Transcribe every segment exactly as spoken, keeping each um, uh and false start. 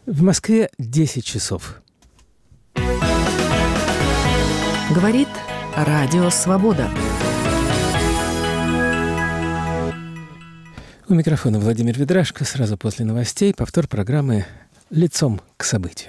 В Москве десять часов. Говорит Радио Свобода. У микрофона Владимир Ведрашко. Сразу после новостей повтор программы «Лицом к событию».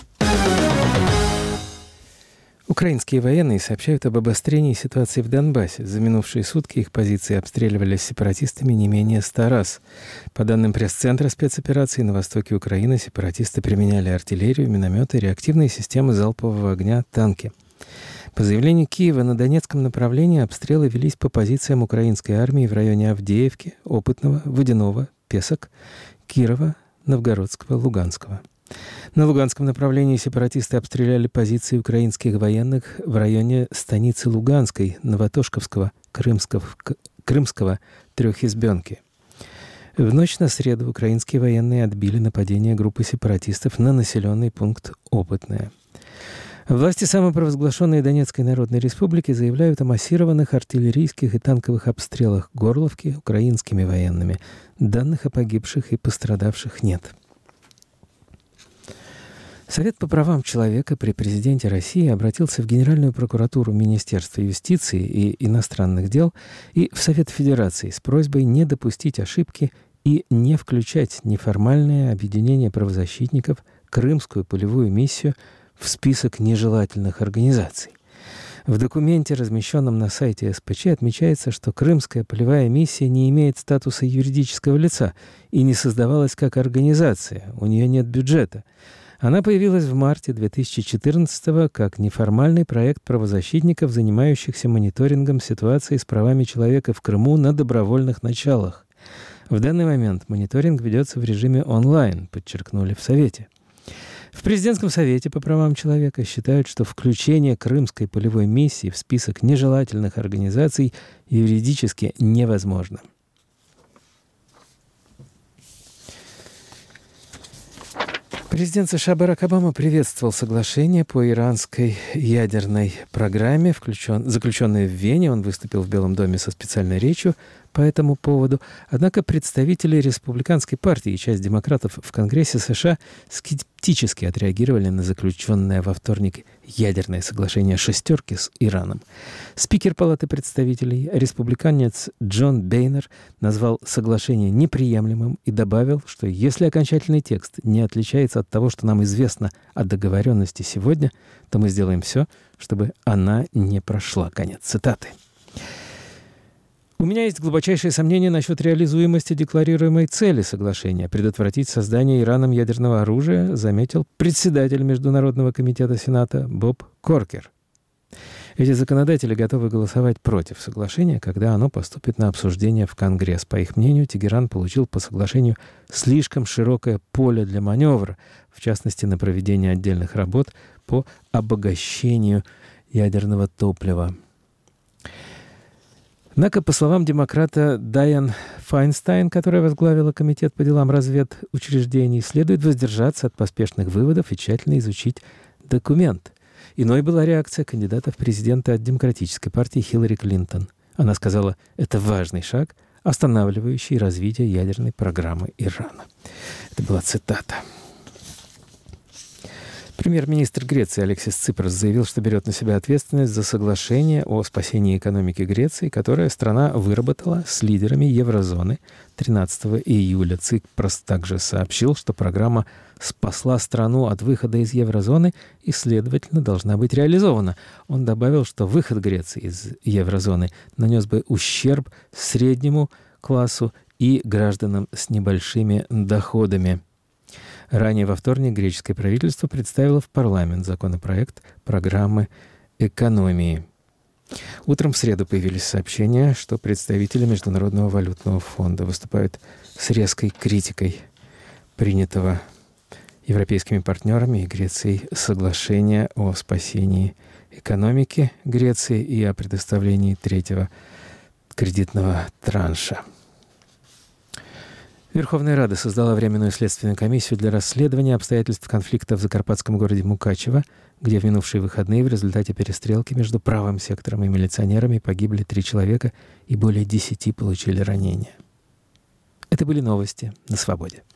Украинские военные сообщают об обострении ситуации в Донбассе. За минувшие сутки их позиции обстреливались сепаратистами не менее ста раз. По данным пресс-центра спецоперации, на востоке Украины сепаратисты применяли артиллерию, минометы, реактивные системы залпового огня, танки. По заявлению Киева, на Донецком направлении обстрелы велись по позициям украинской армии в районе Авдеевки, Опытного, Водяного, Песок, Кирова, Новгородского, Луганского. На Луганском направлении сепаратисты обстреляли позиции украинских военных в районе станицы Луганской, Новотошковского, Крымского, Крымского Трехизбенки. В ночь на среду украинские военные отбили нападение группы сепаратистов на населенный пункт Опытное. Власти самопровозглашенной Донецкой Народной Республики заявляют о массированных артиллерийских и танковых обстрелах Горловки украинскими военными. Данных о погибших и пострадавших нет. Совет по правам человека при президенте России обратился в Генеральную прокуратуру Министерства юстиции и иностранных дел и в Совет Федерации с просьбой не допустить ошибки и не включать неформальное объединение правозащитников, Крымскую полевую миссию, в список нежелательных организаций. В документе, размещенном на сайте эс пэ че, отмечается, что Крымская полевая миссия не имеет статуса юридического лица и не создавалась как организация, у нее нет бюджета. Она появилась в марте две тысячи четырнадцатого как неформальный проект правозащитников, занимающихся мониторингом ситуации с правами человека в Крыму на добровольных началах. В данный момент мониторинг ведется в режиме онлайн, подчеркнули в Совете. В Президентском совете по правам человека считают, что включение Крымской полевой миссии в список нежелательных организаций юридически невозможно. Президент США Барак Обама приветствовал соглашение по иранской ядерной программе, включен, заключенное в Вене. Он выступил в Белом доме со специальной речью по этому поводу. Однако представители республиканской партии и часть демократов в Конгрессе США скептически отреагировали на заключенное во вторник ядерное соглашение «шестерки» с Ираном. Спикер Палаты представителей, республиканец Джон Бейнер, назвал соглашение неприемлемым и добавил, что если окончательный текст не отличается от того, что нам известно о договоренности сегодня, то мы сделаем все, чтобы она не прошла. Конец цитаты. У меня есть глубочайшие сомнения насчет реализуемости декларируемой цели соглашения предотвратить создание Ираном ядерного оружия, заметил председатель Международного комитета Сената Боб Коркер. Эти законодатели готовы голосовать против соглашения, когда оно поступит на обсуждение в Конгресс. По их мнению, Тегеран получил по соглашению слишком широкое поле для маневра, в частности, на проведение отдельных работ по обогащению ядерного топлива. Однако, по словам демократа Дайан Файнстайн, которая возглавила Комитет по делам разведучреждений, следует воздержаться от поспешных выводов и тщательно изучить документ. Иной была реакция кандидата в президенты от Демократической партии Хиллари Клинтон. Она сказала, это важный шаг, останавливающий развитие ядерной программы Ирана. Это была цитата. Премьер-министр Греции Алексис Ципрос заявил, что берет на себя ответственность за соглашение о спасении экономики Греции, которое страна выработала с лидерами еврозоны тринадцатого июля. Ципрос также сообщил, что программа спасла страну от выхода из еврозоны и, следовательно, должна быть реализована. Он добавил, что выход Греции из еврозоны нанес бы ущерб среднему классу и гражданам с небольшими доходами. Ранее во вторник греческое правительство представило в парламент законопроект программы экономии. Утром в среду появились сообщения, что представители Международного валютного фонда выступают с резкой критикой принятого европейскими партнерами и Грецией соглашения о спасении экономики Греции и о предоставлении третьего кредитного транша. Верховная Рада создала Временную следственную комиссию для расследования обстоятельств конфликта в закарпатском городе Мукачево, где в минувшие выходные в результате перестрелки между правым сектором и милиционерами погибли три человека и более десяти получили ранения. Это были новости на «Свободе».